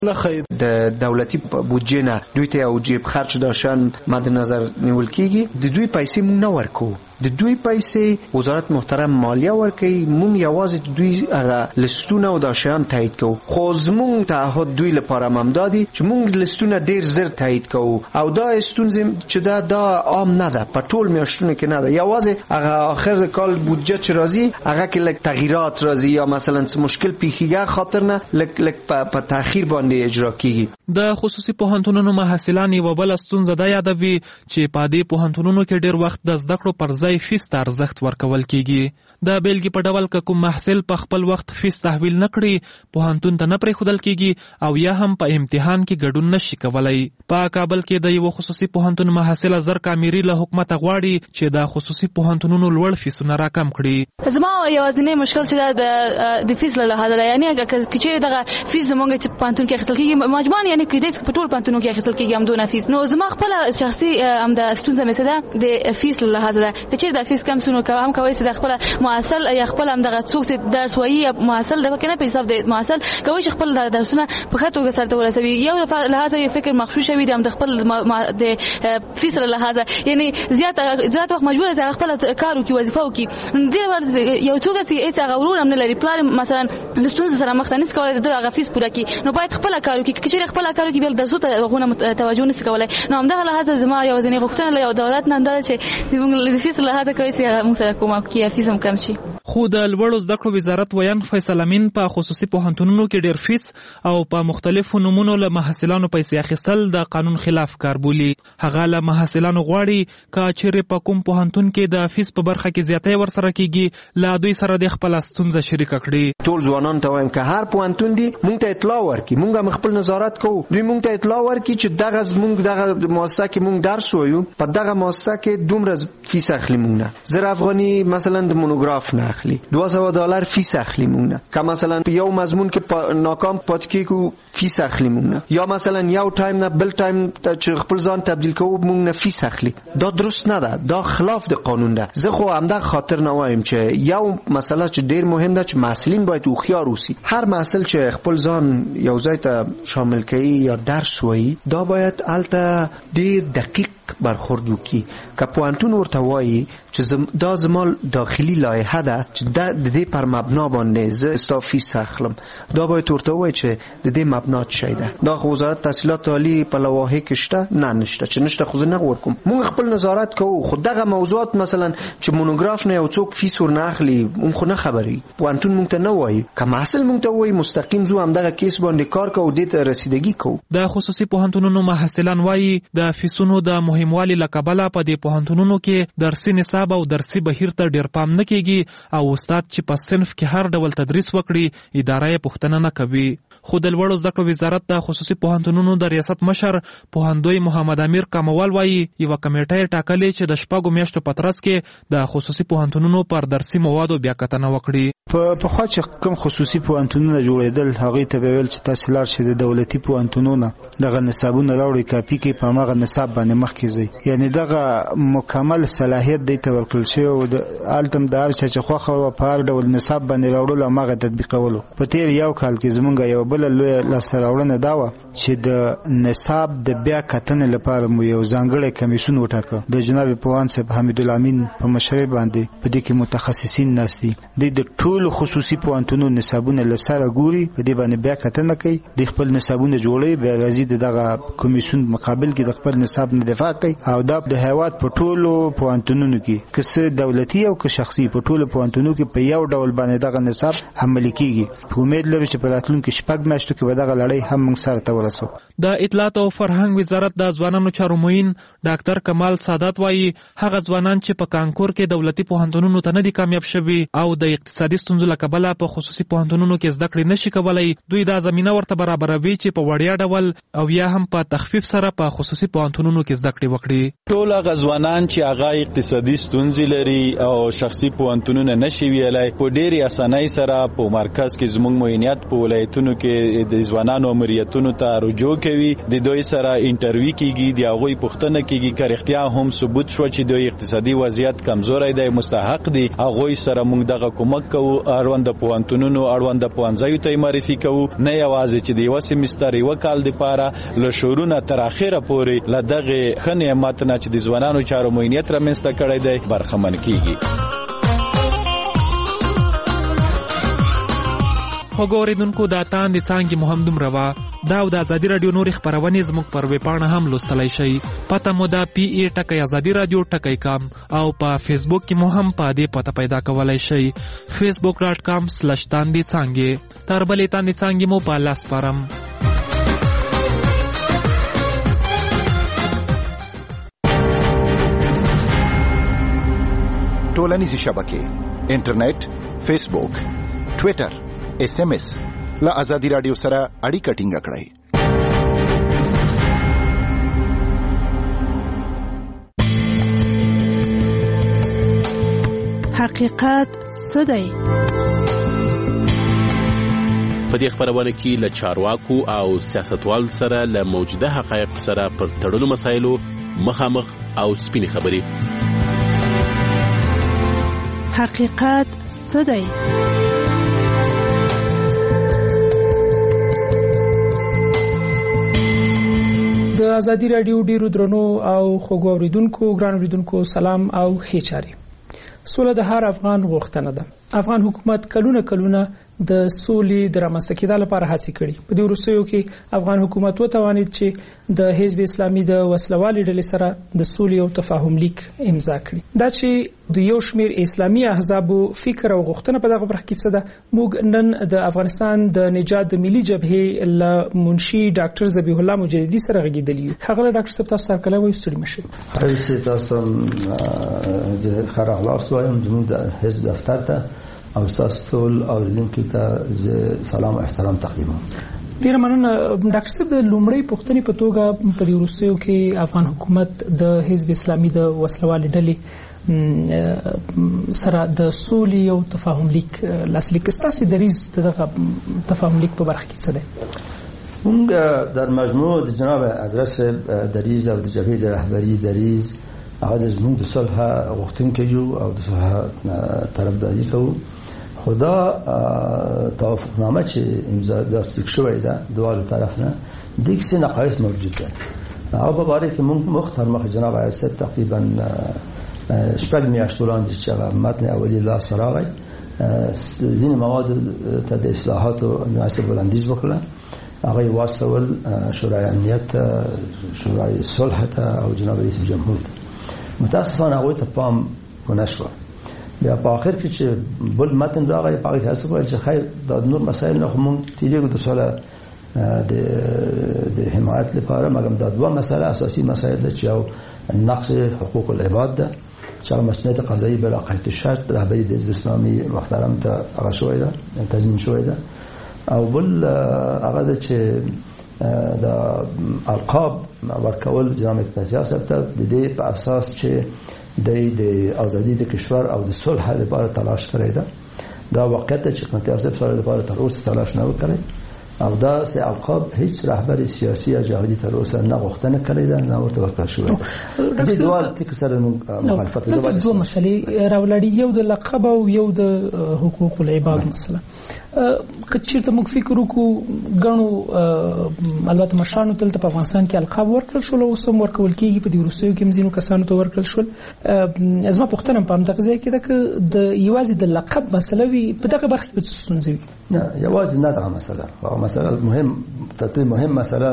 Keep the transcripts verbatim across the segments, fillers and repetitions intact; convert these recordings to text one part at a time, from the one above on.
د دولتي بودجې نه دوی ته او جیب خرچ داشان مد نظر نیول کیږي. د دوی پیسې مونږ نه ورکو، د دوی پیسې وزارت محترم مالیه ورکوي. مونږ یوازې دوی هغه لستونه او داشان تایید کوو، خو زمونږ تعهد دوی لپاره ممدادي چې مونږ لستونه ډیر زر تایید کوو او دا ستونزې چې دا دا عام نه ده، په ټول میاشتونو کې نه ده. یوازې هغه آخر کال بودجه چې راځي هغه کې لږ تغییرات راځي یا مثلا مشکل پیښیږي خاطر نه لږ لږ په تاخير باندې اجرا کیږي. د خصوصي پوهنتونونو محصلان یو بل ستونزه ده یادوي چې په دې پوهنتونونو کې ډیر وخت د زده کړو پر ځای فیس ته ارزښت ورکول کیږي. د بیلګې په ډول که کوم محصل په خپل وخت فیس تحویل نه کړي پوهنتون ته نه پرېښودل کیږي او یا هم په امتحان کې ګډون نشي کولای. په کابل کې د یو خصوصي پوهنتون محصل زر کامیری له حکومت غواړي چې د خصوصي پوهنتونونو لوړ فیسونه راکم کړي. زما یوازینی مشکل چې د فیس له لحاظه ده، یعنی چې دغه فیس زموږ چې پوهنتون کې اخیستل کیږي مجموعاً یعنی کې د په ټول پوهنتونو کې اخیستل کیږي هم دونه فیس. نو زما خپل شخصي هم د ستونزه مې ده د فیس له لحاظه ده چې د فیس کم سونو کوم کوي چې د خپل معاصل یا خپل هم دغه څوک چې درس وایي معاصل د کنه په حساب د معاصل کوي چې خپل درسونه په خاطر سره ته ورسوي. یو لحاظه یو فکر مخشوش وي د خپل د فیس له لحاظه یعنی زیات زیات وخت مجبور ځای خپل کارو کې وظیفه وکي. د یو څوک چې هیڅ هغه ورور هم نه لري پلان مثلا د ستونزې سره مخ نه کولای د هغه فیس پوره کړي، نو باید خپل کارو کې چې خپل کارو کې بل درسو ته غوونه توجه نشي کولای. نو همدغه لحاظه زما یو ځنې غوښتنه له دولت نه ده چې موږ د فیس له لحاظه کوي چې موږ سره کومه کې فیس هم کم شي. خو د لوړو زده کړو وزارت ویان فیصل امین په خصوصي پوهنتونونو کې ډیر فیس او په مختلفو نمونو له محصلانو پیسې اخیستل د قانون خلاف کار بولي. هغه له محصلانو غواړي چې چیرې په کوم پوهنتون کې د فیس په برخه کې زیاتې ورسره کیږي له دوی سره د خپل ستونزه شریک کړي. ټول ځوانان ته وایم چې هر پوهنتون دی مونږ ته اطلاع ورکړي، مونږ هم خپل نظارت کوو. دوی مونږ ته اطلاع ورکړي چې دغه مونږ دغه مؤسسه کې مونږ درس وایو، په دغه مؤسسه کې دومره فیس اخلي مونږ نه، زر افغاني مثلا د مونوګراف نه اخلي، دوه سوه دلار فیس اخلي مونږ نه، که مثلا یو مضمون کې ناکام پاتې کیږو فیس اخلي مونږ نه، یا مثلا یو ټایم نه بل ټایم چې خپل ځان تبدیل کوو مونږ نه فیس اخلي. دا درست نه ده، دا خلاف د قانون ده. زه خو همدغه خاطر نه وایم چې یو مسله چې ډیر مهم ده چې محصلین باید هوښیار اوسي. هر محصل چې خپل ځان یو ځای ته شامل کوي یا درس وایي دا باید الته ډیر دقیق برخورد وکړي. که پوهنتون ورته وایي چې دا زما داخلي لایحه ده چې د دې پر مبنا باندې زه ستا فیس اخلم، دا باید ورته وایي چې د دې مبنا څه شی ده. دا خو وزارت تحصیلات عالی په لوایح کې شته؟ نه نشته. چې نشته خو زه نه ورکوم. موږ خپل نظارت کوو، خو دغه موضوعات مثلا چې مونوګراف نه یو څوک فیس ورنه اخلي اون خو نه خبري پوهنتون مونږ ته نه وایي. که محصل مونږ ته وایي مستقیم زو هم دغه کیس باندې کار کوو، دې ته رسیدګي کوو. د خصوصي پوهنتونونو محصلان وایي د فیسونو د مهموالي له کبله په دې پوهنتونونو کې درسي نصاب او درسي بهیر ته ډیر پام نه کیږي او استاد چې په صنف کې هر ډول تدریس وکړي اداره یې پوښتنه نه کوي. خو د لوړو زده کړو وزارت د خصوصي پوهنتونونو د ریاست مشر پوهندوی محمد امیر کاموال وایي یو کمیټه ټاکلې چې د شپږو میاشتو په ترڅ کې د خصوصي پوهنتونونو پر درسي موادو بیا کتنه وکړي. په پخوا چې کوم خصوصي پوهنتونونه جوړېدل هغه ته ویل چې تاسو لار شي د دولتي پوهنتونونو دغه نصابونه راوړي کاپي کې په هغه نصاب باندې مخ کیږي، یعنی دغه مکمل صلاحیت دی ته ورکړل شي او د التم د هر چې خوخه او په هر ډول نصاب باندې راوړل او هغه تطبیقولو. په تیر یو کال کې زمونږ یو بل لوی لاسراوړنه دا و چې د نصاب د بیا کتنې لپاره مو یو ځانګړی کمیسیون وټاکه د جناب پوهان صاحب حمید الامین په مشرۍ باندې. په دې کې متخصصین ناستي د ټول خصوصي پوهنتونونو نصابونه لسره ګوري، په دې باندې بیا کتنه کوي، د خپل نصابونه جوړي، بیا راځي دغه کمیسیون مقابل کې د خپل نصاب نه دفاع کوي او دا د هیواد په ټولو پوهنتونونو کې که دولتي او که شخصي په ټولو پوهنتونونو کې په یو ډول باندې دغه نصاب عملي کیږي. امید لرم چې په راتلونکي شپږ میاشتو کې به دغه لړۍ هم موږ سره ته ورسو. د اطلاعات او فرهنګ وزارت د ځوانانو چارو معین ډاکټر کمال سادات وایي هغه ځوانان چې په کانکور کې دولتي پوهنتونونو ته نه دي کامیاب شوي او د اقتصادي ستونزو له کبله په خصوصي پوهنتونونو کې زده کړې نشي کولای، دوی دا زمينه ورته برابروي چې په وړیا ډول او یا هم په تخفیف سره په خصوصي پوهنتونونو کې زده کړې وکړي. ټول هغه ځوانان چې هغه اقتصادي ستونزې لري او شخصي پوهنتونونه نشي ویلای. په ډېری اسانۍ سره په مرکز کې زموږ معاینات په ولایتونو کې د ځوانانو مریتونو ته رجوع کوي، د دوی سره انټرویو کیږي، د هغوی پوښتنه کیږي که رښتیا هم ثبوت شو چې دوی اقتصادي وضعیت کمزوری دی، مستحق دي، هغوی سره موږ دغه کومک کوو، اړوند پوهنتونونو اړوند پوهنځیو ته معرفي کوو، نه یوازې چې د یوه سیمستر یوه کال دپاره له شورونه تر اخره پورې له دغې ښه نعمت نه چې د ځوانانو چارو معاینت رامنځته کړی دی برخمن کیږي. وګورئ دا تاند څانګې مو هم دومره وه. دا او د ازادي راډیو نورې خپرونې زموږ پر ویبپاڼه هم لوستلی شئ. پته مو ده پی ای ټکی ازادي راډیو ټکی کام، او په فیسبوک کې مو هم په دې پته پیدا کولی شئ، فیسبوک ډاټ کام سلش تاندې څانګې. تر بلې تاندې څانګې مو په لاس سپارم. ټولنیزې شبکې، انټرنیټ، فیسبوک، ټویټر، ایس ایم ایس له ازادي راډیو سره اړیکه ټینګه کړئ. حقیقت څه دی؟ په دې خبرونه کې له چارواکو او سیاستوالو سره له موجوده حقایق سره پر تړلو مسایلو مخامخ او سپینې خبرې. حقیقت څه دی؟ د ازادي راډیو ډیرو درنو او خوږو اوریدونکو، ګران اوریدونکو سلام او ښې چارې. سوله د هر افغان غوښتنه ده. افغان حکومت کلونه کلونه د سولې د رامنځته کېدو لپاره هڅې کړې. په دې وروستیو کې افغان حکومت وتوانید چې د حزب اسلامي د وسلوالې ډلې سره د سولې او تفاهم لیک امضا کړي. دا چې د یو شمېر اسلامي احزابو فکر او غوښتنه په دغه برخه کې څه ده، موږ نن د افغانستان د نجات د ملي جبهې له منشي ډاکټر ذبیح الله مجددي سره غږیدلی یو. هغه ډاکټر صاحب تاسو سره کله وایي ستړي مشئ. هرڅه تاسو د خراغلاس وایم زموږ د حزب دفتر ته او تاسو ټول اوریدونکو ته سلام او احترام تقدیموم. ډیره مننه ډاکټر صاحب. د لومړی پوښتنې په توګه په دې وروستیو کې افغان حکومت د حزب اسلامي د وسلوالې ډلې سره د سولې او تفاهم لیک لاسلیک. ستاسو دریځ دغه تفاهم لیک په برخه کې څه دی؟ موږ در مجموع د جناب حضرت دریځ او د جبهې د رهبری دریځ هغه زموږ د صلح غوښتونکي یو او د صلح طرفداري کوو. خدا توافقنامه چې امضا لاسلیک شوې ده دواړو طرف نه د کیسې نقایص موجود ده. هغه په اړه کې موږ مختار مخ جناب حضرت تقریبا شپږ میاشتې وړاندې چې هغه متن اولی لاس راغی، ځینې مواد ته د اصلاحاتو ناسب وړاندیز وکړه. هغه واستول شورای امنیت، شورای صلح ته او جناب رئیس جمهور ته. متاسفانه هغه ته پام ونشو. بیا په اخر کې چې بل متن راغی په هغه حساب چې خیر د نور مسایل نه موږ تیریږو د سوال د د حمایت لپاره، مګر دا دوه مسایل اساسي مسایل دي چې یو نقص حقوق العباد ده چې مسئولیت قضایی بلا قید شرط رهبری د حزب اسلامي محترم ته هغه شوې ده تضمین شوې ده، او بل هغه چې د القاب ورکول جناب سیاست ته د دې په اساس چې د د ازادي د کشور او د صلح لپاره تلاش کړی ده. دا واقعیت چې سیاست سره لپاره تر اوسه تلاش نه وکړي او دا سه القاب هیڅ رهبر سیاسي یا جهادي تر اوسه نه غوښتنه کړې ده، نه ورته ورکړل شوې. د دوه ټکو سره مخالفت لري. د دوه مسلې راولړي، یو د لقب او یو د حقوق العباد مسله. کچېرته موږ فکر وکړو غنو البته مشرانو تل په افغانستان کې القاب ورکړل شو او سم ورکول کېږي. په دې وروستیو کې مزینو کسانو ته ورکړل شو. ازما پوښتنه په همدغه ځای کې ده چې د یوازې د لقب مسله وي په دغه برخه کې څه ستونزې وي؟ نه، یوازې نه ده مسله. هغه مسله مهم ته مهم مسله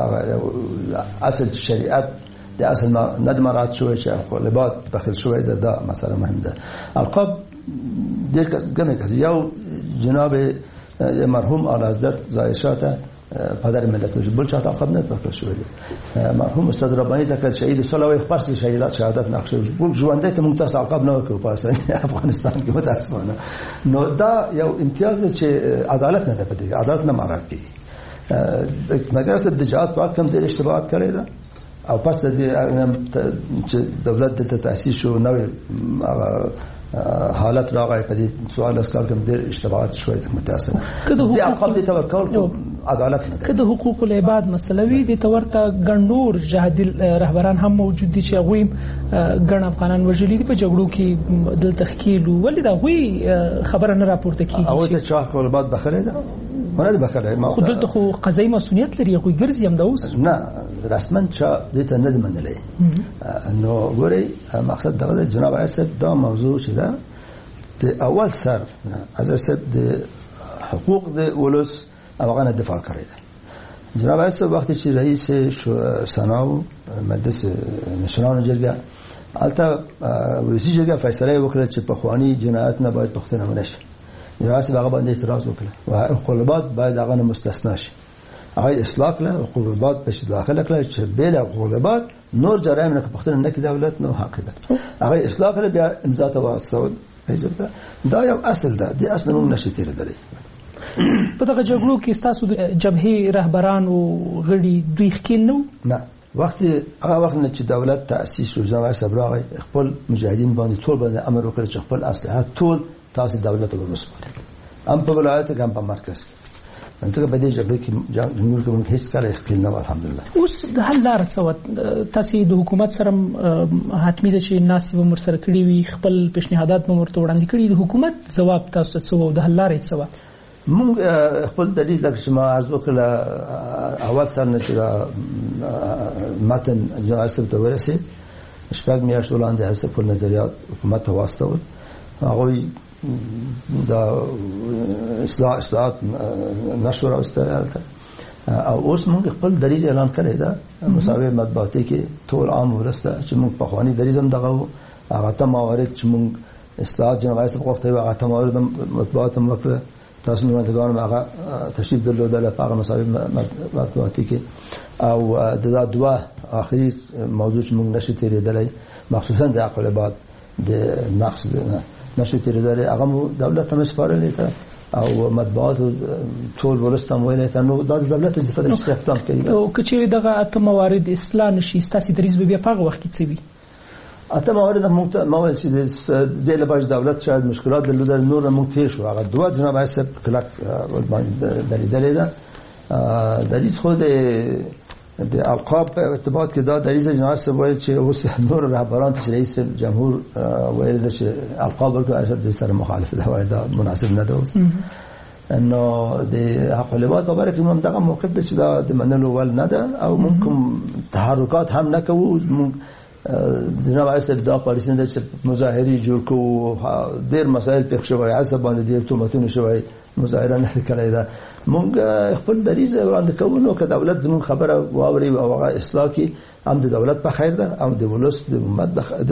اصل شریعت د اصل نه مراعات شوی چې خلبات داخل شوی ده. دا مسله مهم ده. القاب ډېر ګڼه کړي. یو جناب مرحوم اعلی حضرت زایشاته پدر ملت بل چاته عقب نه پکړ شوی دی. مرحوم استاد ربانی ته کړ شهید صلوات خپل شهادت شهادت نقشه بل ژوندې ته موږ تاسو عقب نه وکړو په افغانستان کې متاسفانه. نو دا یو امتیاز دی چې عدالت نه ده پدې، عدالت نه مراعات کیږي. مګر ست د جهاد په کوم د اشتباهات کړی ده او پس د چې دولت د تاسیس شو نوې حالت راغی په دې سوال اسکار کوم ډېر اشتباهات شوي متاسف دي عقب دي توکل عدالت نه کده حقوق العباد مسله وی دي تورته ګڼور جهادي رهبران هم موجود دي چې غویم ګڼ افغانان وژلي دي په جګړو کې د تحقیق ولې دا غوي خبره نه راپورته کیږي او ته چې حقوق العباد بخره ده ونه بخره ما خو دلته خو قضایي مسؤلیت لري غوي ګرځي هم دا اوس نه رسمن چې دې ته نه منلې نو ګوري مقصد دا جناب اسد دا موضوع چې دا د اول سر از اسد د حقوق د ولس افغان دفاع کړی ده جناب اسد وخت چې رئیس سناو مجلس نشنال جرګه البته ولسی جرګه فیصله وکړه چې په خواني جنایت نه باید پښتنه ونشي جناب اسد هغه باندې اعتراض وکړ او خپلوات باید هغه نه مستثنا شي هغه اصلاح کړه او خپلوات په داخله کړه چې بل خپلوات نور جرایم نه پښتنه نه کې دولت نو حقیقت هغه اصلاح کړه بیا امضا ته واسطه دا یو اصل ده د اصل موږ نشي تیر درې په دغه جګړو کې تاسو د جبهې رهبران او غړي دوی خکیل نو نه وخت هغه وخت نه چې دولت تاسیس شو ځای صبرغه خپل مجاهدین باندې ټول باندې امر وکړ چې خپل اسلحه ټول تاسو دولت ته ورسپاري ام په ولایت کې هم په مرکز کې څنګه په دې جګړه کې جمهور کوم هیڅ کار اخیل نه الحمدلله اوس د حل لار څه تاسو د حکومت سره حتمی ده چې ناس به مرسره کړی وي خپل پیشنهادات به مرته وړاندې کړي د حکومت جواب تاسو څه د حل لار څه مونږ خپل د دې لکه چې ما عرض وکړه اول سر نه چې متن ځاسب ته ورسید شپږ میاشتې وړاندې هڅه په نظریات حکومت ته واستول هغه دا اصلاح اصلاحات نشو راوستل او اوس موږ خپل دریځ اعلان کړی دا مساوي مطبوعاتي کې ټول عام ورسته چې موږ په خواني دریځ هم دغه هغه ته موارد چې موږ اصلاحات جنوي څخه وخت هغه ته موارد مطبوعات هم وکړه تاسو نو دغه هغه تشریف درلوده په هغه مساوي مطبوعاتي کې او د دوا اخري موضوع چې موږ نشو تیرېدلای مخصوصا د عقل بعد د نقص نشو تیرېدلای هغه دولت هم سپارلې ته او مطبوعات ټول ولستم ویل ته نو د دولت وظیفه د استخدام کوي او کچې دغه اته موارد اصلاح نشي ستاسو دریز به په هغه وخت کې څه وي اته موارد موارد چې د لباش دولت شاید مشکلات درلوده نور موږ تیر شو هغه دوه جناب حساب کلک دلیل ده دلیل خو د د القاب په ارتباط کې دا دلیل جناب حساب وایي چې اوس نور رهبران چې رئیس جمهور ویل چې القاب ورکو اساس د سره مخالف ده وایي دا مناسب نه ده اوس انه د حقوقات په اړه کوم دغه موقف ده چې دا د منلو ول نه ده او ممکن تحرکات هم نکوو جناب حساب دا پالیسي ده چې مظاهري جوړ کو ډېر مسایل پېښ شوی حساب باندې د حکومتونو شوی مظاهره نه کړی دا مونږ خپل دریځ وړاندې کوو نو که دولت زموږ خبره واوري او هغه اصلاح کی هم د دولت په خیر ده او د ولس د امت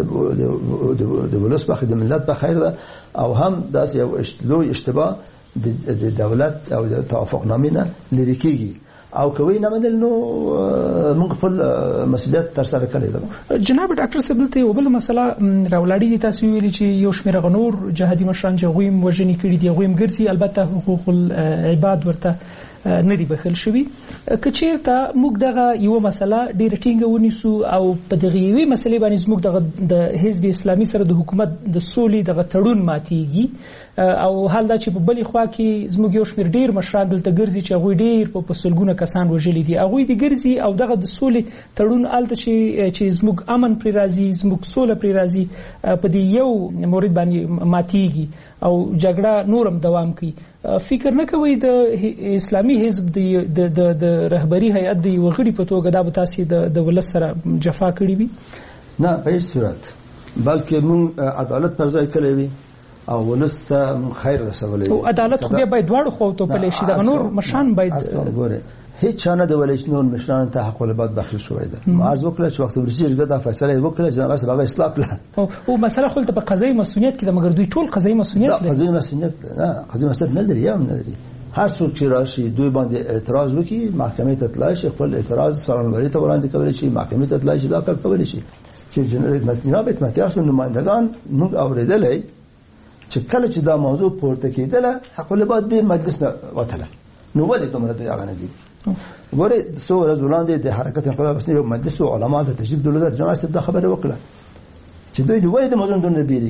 د ولس په د ملت په خیر ده او هم داس یو لوی اشتباه د دولت او د توافقنامې نه لري کیږي او کوي نه مدل نو موږ خپل مسؤلیت تر سره کړی ده جناب ډاکټر صاحب ته یو بل مسله راولاړی تاسو ویلي چې یو شمېر غنور جهادي مشران چې غویم وژنې کړي دي غویم ګرځي البته حقوق العباد ورته نه دی بخل شوی کچیرته موږ دغه یو مسله ډیره ټینګه ونیسو او په دغه یوې مسلې باندې موږ دغه د حزب اسلامي سره د حکومت د سولې دغه تړون ماتيږي او حال دا چې په بلې خوا کې زموږ یو شمېر ډیر مشران دلته ګرځي چې هغوی ډیر په پسلګونه کسان وژلي دي هغوی دي ګرځي او دغه د سولې تړون الته چې چې زموږ امن پرې راځي زموږ سوله پرې راځي په دې یو مورد باندې ماتيږي او جګړه نورم دوام کوي فکر نه کوي د اسلامي حزب د د د رهبری هیئت د وغړي په توګه دا به تاسو د د ولس سره جفا کړی وي نه په هیڅ صورت بلکې موږ عدالت پر ځای کړی وي او ولس ته خیر رسولې او عدالت خو بیا باید دواړو خو ته په لشي د نور مشان باید ګوره هیڅ چانه د ولش نور مشران ته حق العباد داخل شوی ده معرض وکړه چې وخت ورسیږي دا فیصله وکړه جناب اسلام هغه اصلاح کړه او مسله خو ته په قضایي مسؤلیت کې د مګر دوی ټول قضایي مسؤلیت لري قضایي مسؤلیت نه قضایي مسؤلیت نه لري یم نه لري هر څوک چې راشي دوی باندې اعتراض وکړي محکمې ته تلای شي خپل اعتراض سرانوری ته وړاندې کوي شي محکمې ته تلای شي دا کار کوي شي چې جناب متیاسو نمائندگان موږ اوریدلې چې کله چې دا موضوع پورته کېدله حق العباد د مجلس نه وتله نو ولې کوم راته هغه نه دي ګوره څو ورځې وړاندې د حرکت انقلاب اسلامي مجلس او علما د تشریف درلوده جماعت د خبره وکړه چې دوی د ولې د موضوع نه بیریږي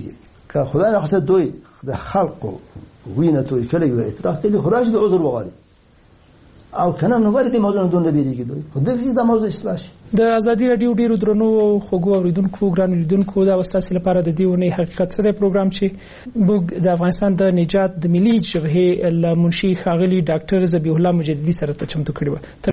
که خدای نخواسته دوی د خلقو وینه توی کړی و اعتراف ته خراج به عذر وغواړي او کنه نو ورته موضوع نه دونه بیریږي دوی خو دغه د موضوع اصلاح شي. د ازادي رادیو ډیرو درنو او خوږو اوریدونکو ګران اوریدونکو دا وساسي لپاره د دیونه حقیقت سره پروګرام چې موږ د افغانستان د نجات د ملي جبهې منشي خاغلی ډاکټر ذبیح الله مجددي سره ته چمتو کړی و.